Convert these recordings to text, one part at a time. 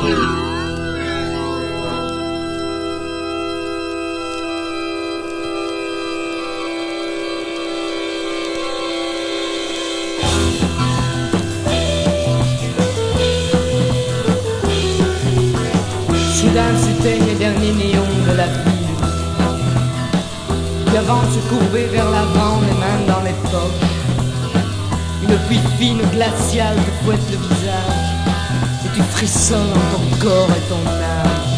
Soudain s'éteignent les derniers néons de la ville, puis avant de se courber vers l'avant, les mains dans les poches. Une pluie fine, glaciale te fouette le visage, et tu frissonnes en ton corps et ton âme.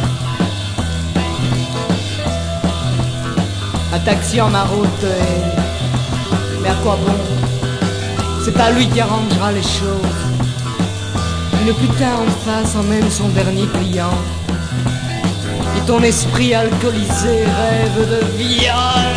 Un taxi en maraude te hait, mais à quoi bon? C'est pas lui qui arrangera les choses. Une putain en face emmène son dernier client, et ton esprit alcoolisé rêve de viol.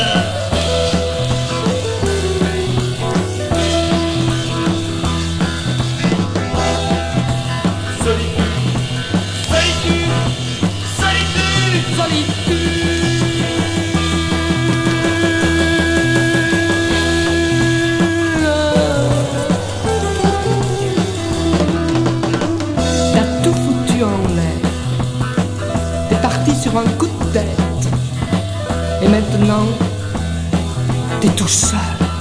Sur un coup de tête, et maintenant t'es tout seul.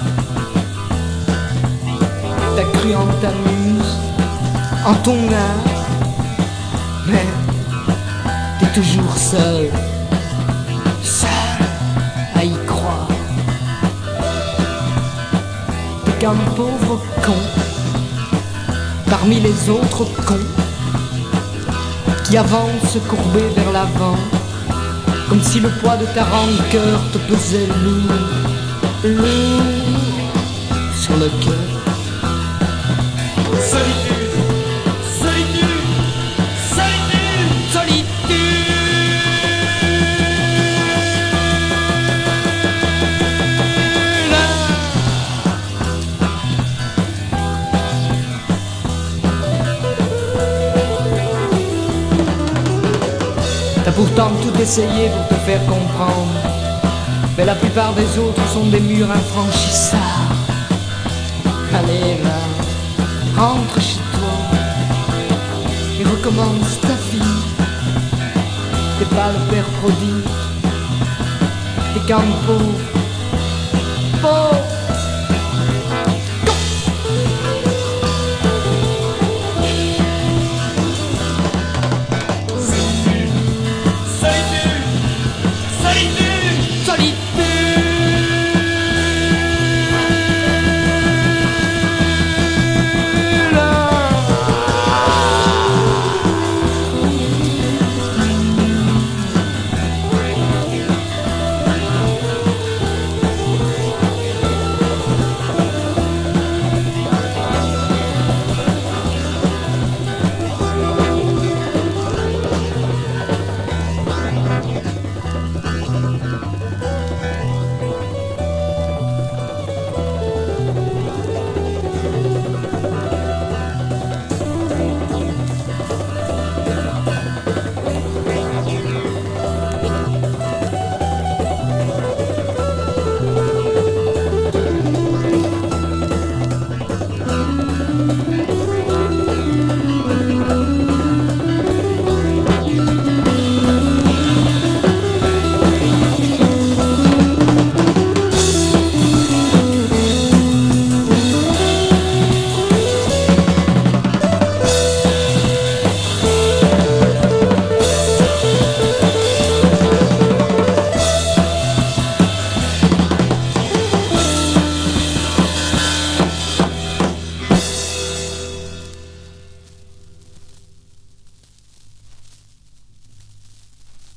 T'as cru en ta muse, en ton art, mais t'es toujours seul, seul à y croire. T'es qu'un pauvre con parmi les autres cons qui avance courbé vers l'avant, comme si le poids de ta rancœur te pesait lourd, lourd sur le cœur. Solitude, solitude, solitude, solitude. T'as pourtant tout essayé pour te faire comprendre, mais la plupart des autres sont des murs infranchissables. Allez va, rentre chez toi et recommence ta vie. T'es pas le père prodigue, t'es qu'un pauvre, pauvre